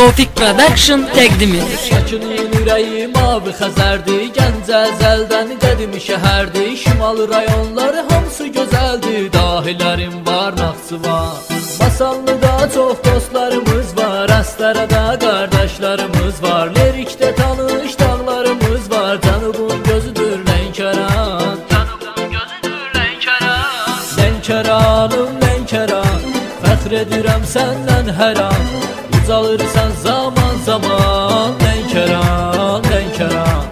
Tofik Production təqdim edir. Şəkinin ürəyi mavi xəzərdir, Gəncə əzəldən qədim şəhərdir. Şimal rayonları hamısı gözəldir, dahilərin var, Naxçıvan. Masallıda çox dostlarımız var, Əstərədə qardaşlarımız var. Lerikdə tanış dağlarımız var, Cənubun gözüdür Lənkəran. Lənkəranım, Lənkəran, fəxr edirəm səndən hər an. Uzalırsan zaman zaman, Lənkəran, Lənkəran.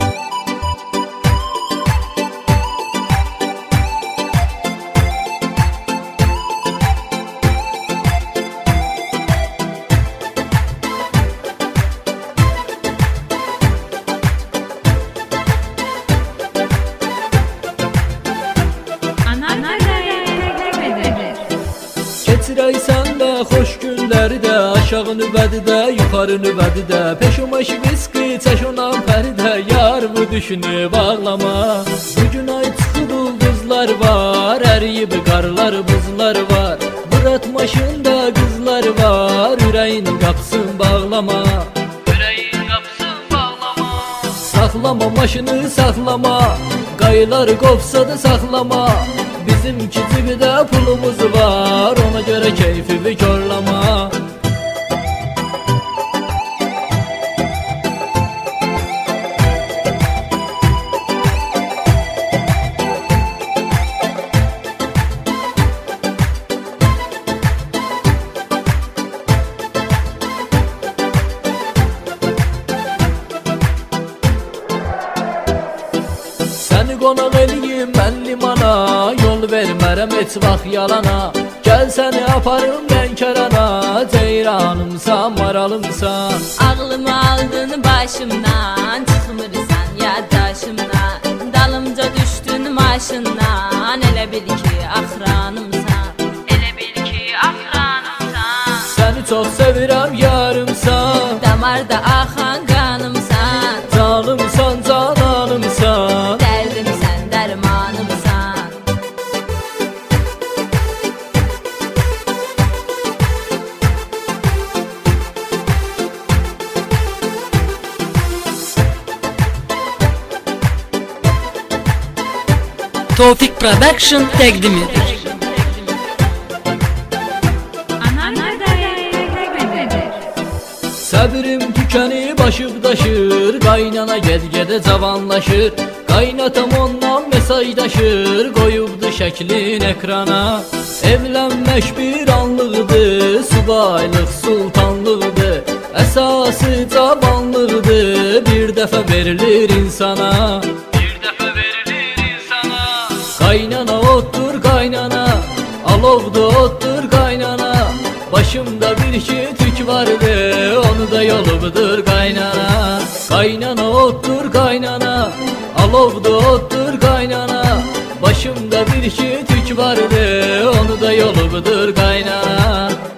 Keçirəysən də xoş günləri də, aşağı nübədi də, yuxarı nübədi də. Peşumaş viski, çək ondan pəri də, yarımı düşünüb ağlama. Bugün ay çıxıb ulduzlar var, əriyib qarlar, buzlar var. Murat maşında qızlar var, ürəyin qapısın bağlama. Ürəyin qapısın bağlama. Saxlama maşını, saxlama, qayılar qopsa da saxlama. Bizimki cibdə pulumuz var, ona görə keyfimi korlama. Səni qonaq eləyim mən limana, yol vermərəm heç vaxt yalana. Gəl səni aparım Lənkərana, ceyranımsan, maralımsan. Ağlımı aldın başımdan, çıxmırsan yaddaşımdan. Dalımca düşdün maşından, elə bil ki axranımsan. Elə bil ki axranımsan. Səni çox sevirəm yarımsan, Damarda axan qanımsan. Canımsan, cananımsan. Dərdimsən, dərmanımsan. Tofik Production təqdim edir. Səbrim tükənib aşıb daşır, qaynana ged-gedə cavanlaşır. Qaynatam ondan mesajdaşır, qoyubdu şəklin ekrana. Evlənmək bir anlıqdır, subaylıq sultanlıqdır. Əsası cavanlıqdır, bir dəfə verilir insana. Qaynana otdur qaynana, alovdu otdur qaynana. Başımda bir iki tük vardı, onu da yolubdur qaynana. Qaynana otdur qaynana, alovdu otdur qaynana. Başımda bir iki tük vardı, onu da yolubdur qaynana.